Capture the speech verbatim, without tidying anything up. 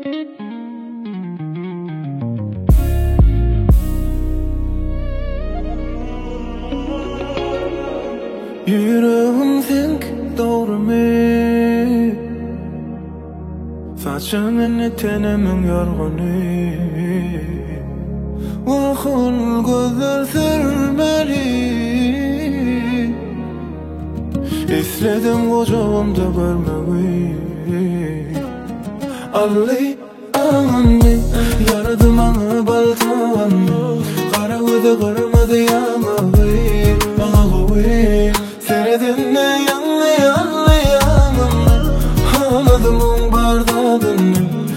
Yüreğim think doğru mi? Saçının tenemin yorgunu Vakul gözler sürmeli İstedim kocamda görmeyi Alli anni Yaradım anı baltan Kara gözü kırmadı yamağı Bana koy Seredinle yanlı yanlı yanım Ağladım on bardağın